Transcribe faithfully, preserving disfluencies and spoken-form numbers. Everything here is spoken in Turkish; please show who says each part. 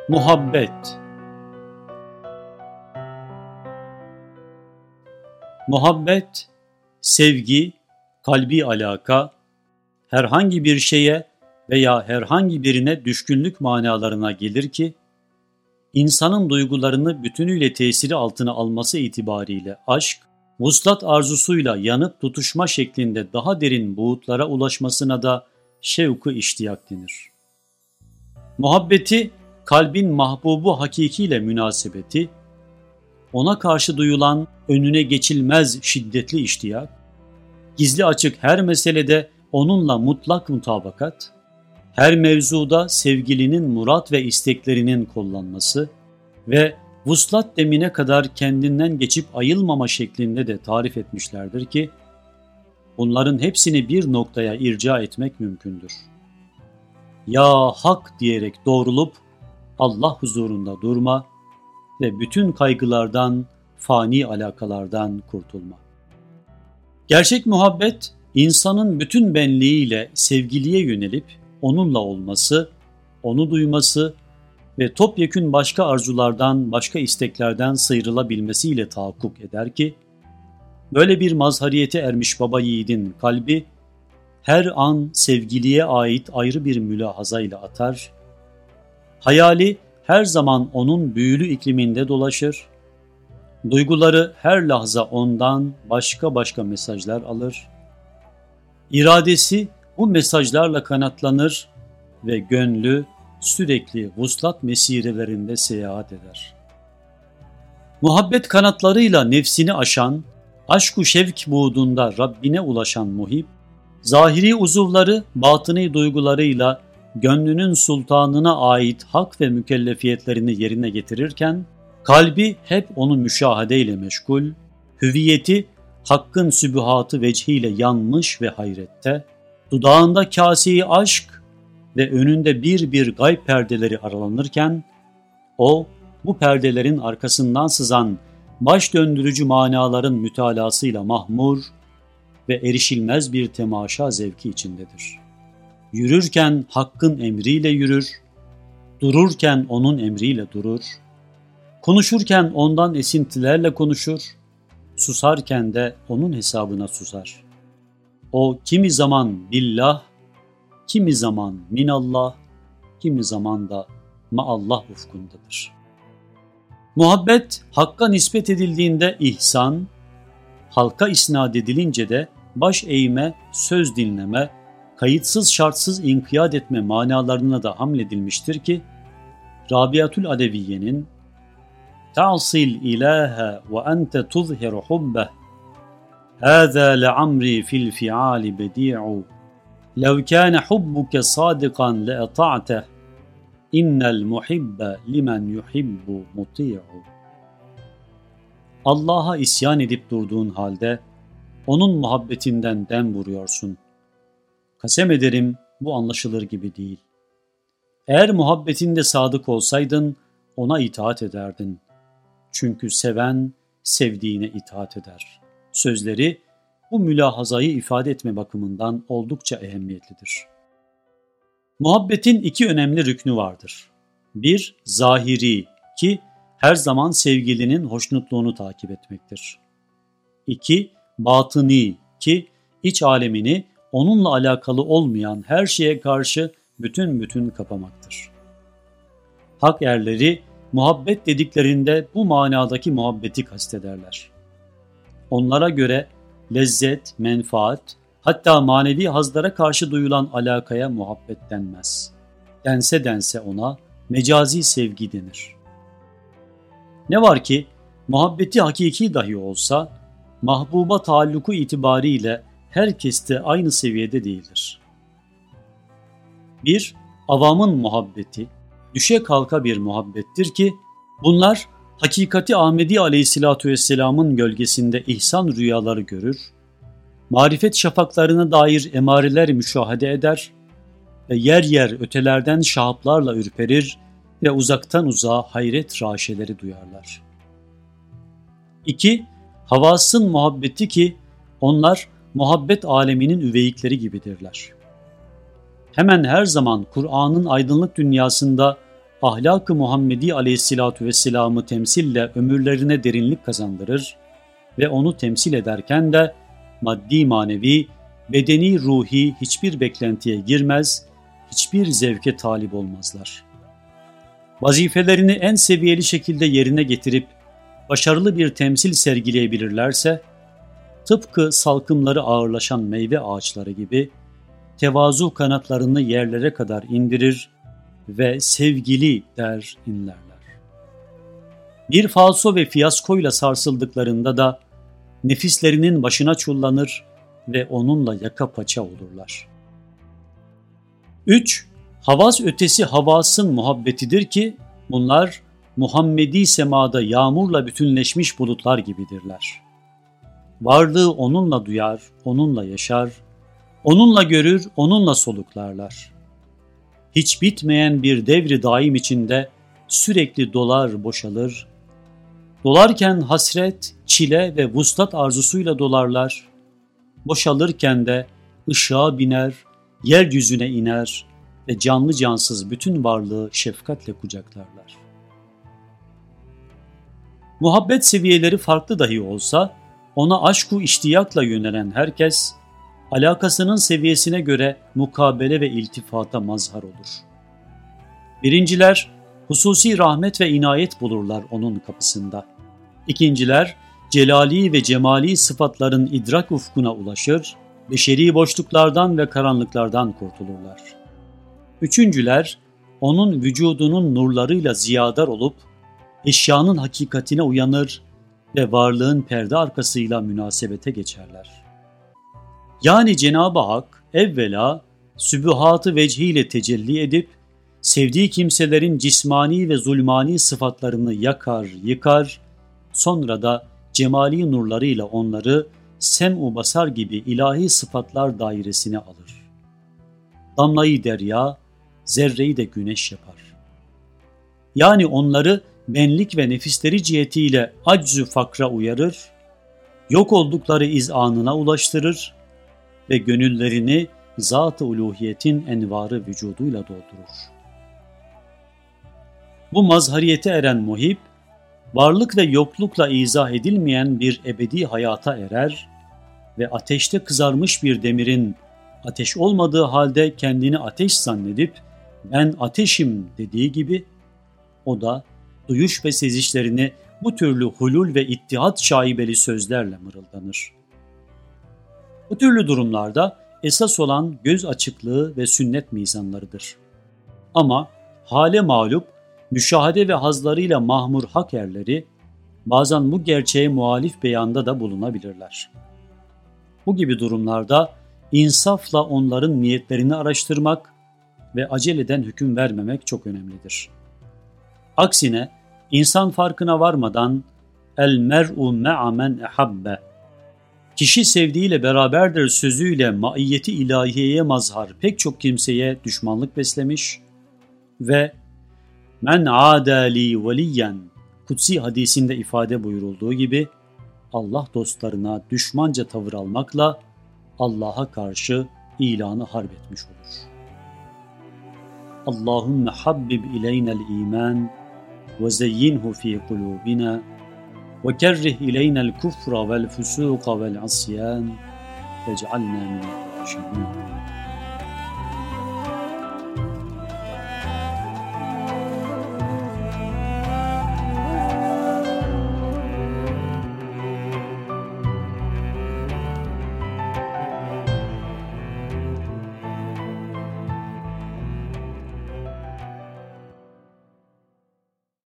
Speaker 1: Muhabbet. Muhabbet, sevgi, kalbi alaka, herhangi bir şeye veya herhangi birine düşkünlük manalarına gelir ki, insanın duygularını bütünüyle tesiri altına alması itibariyle aşk, vuslat arzusuyla yanıp tutuşma şeklinde daha derin buğutlara ulaşmasına da şevk-ı iştiyak denir. Muhabbeti, kalbin mahbubu hakikiyle münasebeti, ona karşı duyulan önüne geçilmez şiddetli iştiyak, gizli açık her meselede onunla mutlak mutabakat, her mevzuda sevgilinin murat ve isteklerinin kollanması ve vuslat demine kadar kendinden geçip ayılmama şeklinde de tarif etmişlerdir ki, bunların hepsini bir noktaya irca etmek mümkündür. Ya hak diyerek doğrulup Allah huzurunda durma ve bütün kaygılardan, fani alakalardan kurtulma. Gerçek muhabbet, insanın bütün benliğiyle sevgiliye yönelip onunla olması, onu duyması ve topyekün başka arzulardan, başka isteklerden sıyrılabilmesiyle tahakkuk eder ki, böyle bir mazhariyete ermiş baba yiğidin kalbi, her an sevgiliye ait ayrı bir mülahazayla atar, hayali her zaman onun büyülü ikliminde dolaşır, duyguları her lahza ondan başka başka mesajlar alır, iradesi bu mesajlarla kanatlanır ve gönlü sürekli vuslat mesirelerinde seyahat eder. Muhabbet kanatlarıyla nefsini aşan, aşk-ı şevk buğdunda Rabbine ulaşan muhib, zahiri uzuvları, batını duygularıyla gönlünün sultanına ait hak ve mükellefiyetlerini yerine getirirken, kalbi hep onu müşahedeyle meşgul, hüviyeti hakkın sübühatı vecihiyle yanmış ve hayrette, dudağında kâseyi aşk ve önünde bir bir gayb perdeleri aralanırken, o bu perdelerin arkasından sızan baş döndürücü manaların mütalasıyla mahmur ve erişilmez bir temaşa zevki içindedir. Yürürken hakkın emriyle yürür, dururken onun emriyle durur, konuşurken ondan esintilerle konuşur, susarken de onun hesabına susar. O kimi zaman billah, kimi zaman minallah, kimi zaman da maallah ufkundadır. Muhabbet hakka nispet edildiğinde ihsan, halka isnat edilince de baş eğme, söz dinleme, kayıtsız şartsız inkiyat etme manalarına da hamledilmiştir ki, Rabiatül Aleviye'nin "Ta'sil ilahe ve ente tuzhiru hubbeh, hâzâ le'amri fil fi'âli bedi'u, lev kâne hubbuke sâdikan le'eta'teh, innel muhibbe limen yuhibbu muti'u." Allah'a isyan edip durduğun halde onun muhabbetinden dem vuruyorsun. Kasem ederim bu anlaşılır gibi değil. Eğer muhabbetinde sadık olsaydın ona itaat ederdin. Çünkü seven sevdiğine itaat eder. Sözleri bu mülahazayı ifade etme bakımından oldukça ehemmiyetlidir. Muhabbetin iki önemli rüknü vardır. Bir, zahiri ki her zaman sevgilinin hoşnutluğunu takip etmektir. İki, batıni ki iç alemini onunla alakalı olmayan her şeye karşı bütün bütün kapamaktır. Hak erleri muhabbet dediklerinde bu manadaki muhabbeti kastederler. Onlara göre lezzet, menfaat, hatta manevi hazlara karşı duyulan alakaya muhabbet denmez. Dense dense ona mecazi sevgi denir. Ne var ki muhabbeti hakiki dahi olsa mahbuba taalluku itibariyle herkeste aynı seviyede değildir. Bir, avamın muhabbeti, düşe kalka bir muhabbettir ki, bunlar hakikati Ahmedi aleyhissalatu vesselamın gölgesinde ihsan rüyaları görür, marifet şafaklarına dair emareler müşahede eder ve yer yer ötelerden şahaplarla ürperir ve uzaktan uzağa hayret raşeleri duyarlar. İki, havasın muhabbeti ki, onlar muhabbet aleminin üveyikleri gibidirler. Hemen her zaman Kur'an'ın aydınlık dünyasında ahlak-ı Muhammedi aleyhissalatu vesselam'ı temsille ömürlerine derinlik kazandırır ve onu temsil ederken de maddi manevi, bedeni ruhi hiçbir beklentiye girmez, hiçbir zevke talip olmazlar. Vazifelerini en seviyeli şekilde yerine getirip başarılı bir temsil sergileyebilirlerse, tıpkı salkımları ağırlaşan meyve ağaçları gibi tevazu kanatlarını yerlere kadar indirir ve sevgili der inlerler. Bir falso ve fiyaskoyla sarsıldıklarında da nefislerinin başına çullanır ve onunla yaka paça olurlar. üç. Havas ötesi havasın muhabbetidir ki bunlar Muhammedi semada yağmurla bütünleşmiş bulutlar gibidirler. Varlığı onunla duyar, onunla yaşar, onunla görür, onunla soluklarlar. Hiç bitmeyen bir devri daim içinde sürekli dolar boşalır, dolarken hasret, çile ve vuslat arzusuyla dolarlar, boşalırken de ışığa biner, yeryüzüne iner ve canlı cansız bütün varlığı şefkatle kucaklarlar. Muhabbet seviyeleri farklı dahi olsa, ona aşk-ı iştiyakla yönelen herkes, alakasının seviyesine göre mukabele ve iltifata mazhar olur. Birinciler, hususi rahmet ve inayet bulurlar onun kapısında. İkinciler, celali ve cemali sıfatların idrak ufkuna ulaşır, beşeri boşluklardan ve karanlıklardan kurtulurlar. Üçüncüler, onun vücudunun nurlarıyla ziyadar olup, eşyanın hakikatine uyanır ve varlığın perde arkasıyla münasebete geçerler. Yani Cenab-ı Hak evvela sübühat-ı vecihiyle tecelli edip, sevdiği kimselerin cismani ve zulmani sıfatlarını yakar, yıkar, sonra da cemali nurlarıyla onları sem-u basar gibi ilahi sıfatlar dairesine alır. Damlayı derya, zerreyi de güneş yapar. Yani onları benlik ve nefisleri cihetiyle aczü fakra uyarır, yok oldukları izanına ulaştırır ve gönüllerini zat-ı uluhiyetin envarı vücuduyla doldurur. Bu mazhariyete eren muhib, varlık ve yoklukla izah edilmeyen bir ebedi hayata erer ve ateşte kızarmış bir demirin ateş olmadığı halde kendini ateş zannedip ben ateşim dediği gibi, o da duyuş ve sezişlerini bu türlü hulul ve ittihat şaibeli sözlerle mırıldanır. Bu türlü durumlarda esas olan göz açıklığı ve sünnet mizanlarıdır. Ama hale mağlup, müşahede ve hazlarıyla mahmur hak erleri bazen bu gerçeğe muhalif beyanda da bulunabilirler. Bu gibi durumlarda insafla onların niyetlerini araştırmak ve aceleden hüküm vermemek çok önemlidir. Aksine insan farkına varmadan el mer'u me'a men ehabbe, kişi sevdiğiyle beraberdir sözüyle maiyeti ilahiyeye mazhar pek çok kimseye düşmanlık beslemiş ve men adali veliyen kutsi hadisinde ifade buyurulduğu gibi Allah dostlarına düşmanca tavır almakla Allah'a karşı ilanı harp etmiş olur. Allahümme habbib ileynel iman ve zeyyinhu fi kulubina ve kerrih ileynel kufra vel fusuqa vel asyan vec'alna minel raşidin.